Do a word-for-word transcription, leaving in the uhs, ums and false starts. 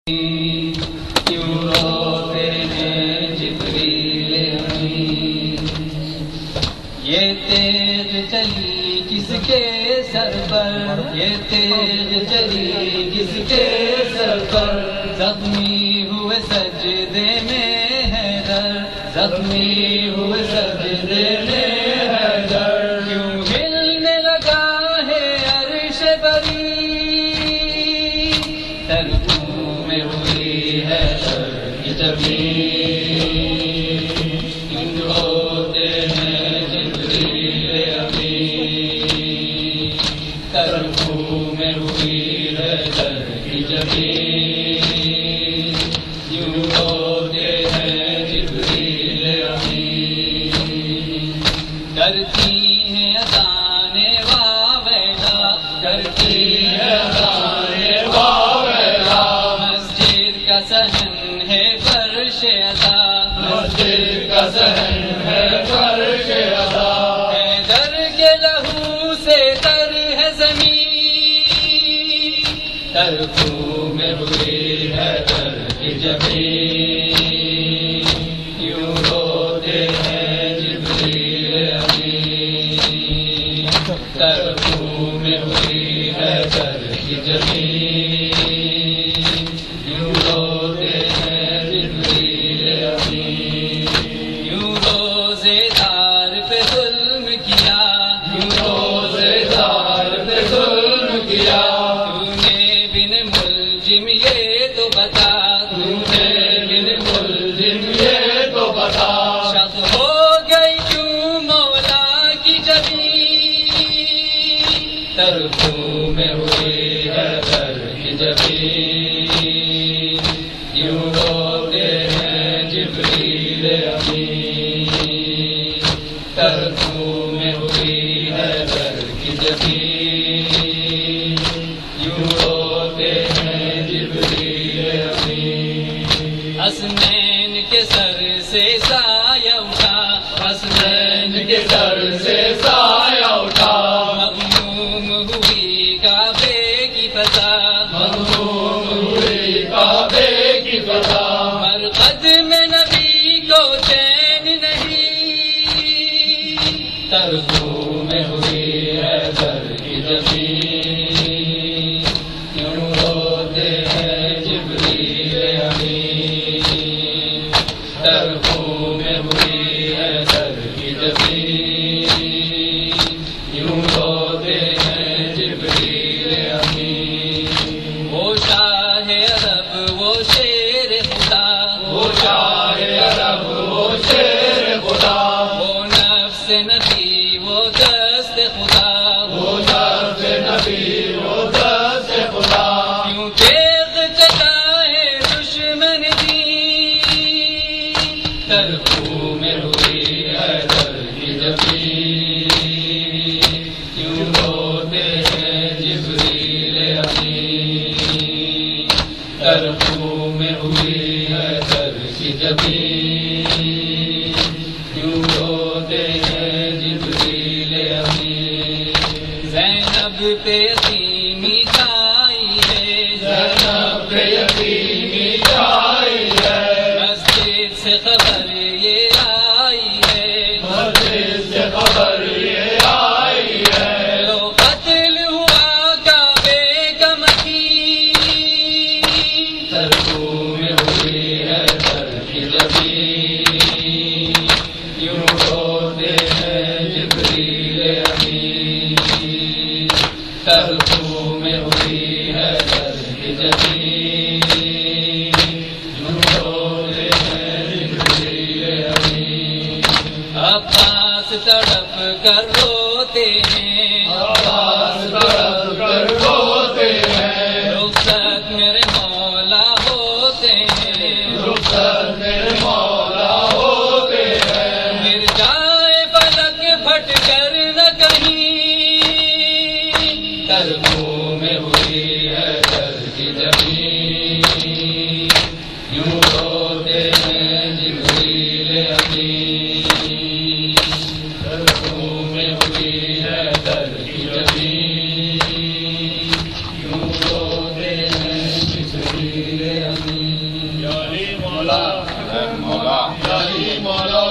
کیوں روتے ہیں جبریل امین؟ یہ تیغ چلی کس کے سر پر، یہ تیغ چلی کس کے سر پر، زخمی ہوئے سجدے میں حیدر، زخمی ہوئے سجدے میں حیدر، کیوں ہلنے لگا ہے عرش بری، ترکوں میں ہوئی ہے کی زمین، کیوں روتے ہیں جبریل امین، ترکوں میں ہوئی ہے کی زمین، کیوں روتے ہیں جبریل امین، کرتی ہیں اذان واویلا، کرتی ہے اذان واویلا، مسجد کا صحن ہے فرش ادا، مسجد کا صحن ہے فرش ادا، حیدر کے لہو سے تر ہے زمین، ترکوں میں ہوئی ہے تر کی زمین، کیوں روتے ہیں جبریل امین، ترکوں میں ہوئی ہے تر کی زمین، کیوں روتے ہیں جبریل امین، کیوں روزے دار پہ ظلم کیا، کیوں روزے دار پہ ظلم کیا، تو نے بن ملزم یہ تو بتا، تو نے بن ملزم یہ تو بتا، شک ہو گئی کیوں مولا کی زمین، ترکوں میں ہوئی ہے تر کی زمین، کیوں روتے ہیں جبریل امین، ترکوں میں ہوئی ہے تر کی زمین، کیوں روتے ہیں جبریل امین، حسنین کے سر سے سایہ اٹھا، حسنین کے سر سے سایہ اٹھا، مغموم ہوئی کعبے کی فضا، مغموم ہوئی کعبے کی فضا، مرقد میں نبی کو چین نہیں، ترکوں میں ہوئی ہے تر کی زمین، کیوں روتے ہیں جبریل امین، ترکوں میں ہوئی ہے تر کی زمین، کیوں روتے ہیں جبریل امین، وہ شاہ عرب وہ شیر خدا، وہ شاہ عرب وہ شیر خدا، وہ نفس نبی وہ دست خدا، وہ نفس نبی وہ دست خدا، کیوں تیغ چلا ہے دشمن دی، ترکوں میں ہوئی ہے تر کی زمین، کیوں روتے ہیں جبریل امین، ترکوں میں ہوئی ہے تر کی زمین، کیوں روتے ہیں جبریل امین، زینب پہ یتیمی چھائی ہے، زینب پہ یتیمی چھائی ہے، مسجد سے خبر یہ آئی ہے، مسجد سے خبر یہ آئی ہے، لو قتل ہوا کعبے کا مکین، ترکوں میں ہوئی ہے تر کی زمین، کیوں روتے ہیں جبریل امین، ترکوں میں ہوئی ہے تر کی زمین، کیوں روتے ہیں جبریل امین، عباس تڑپ کر روتے ہیں، عباس تڑپ کر روتے ہیں، رخصت میرے مولا ہوتے ہیں، رخصت میرے مولا ہوتے ہیں، گر جائے فلک پھٹ کر نہ کہیں، ترکوں میں ہوئی ہے تر کی زمین، کیوں روتے ہیں جبریل امین، ترکوں میں ہوئی ہے تر کی زمین، کیوں روتے ہیں جبریل امین۔ مولا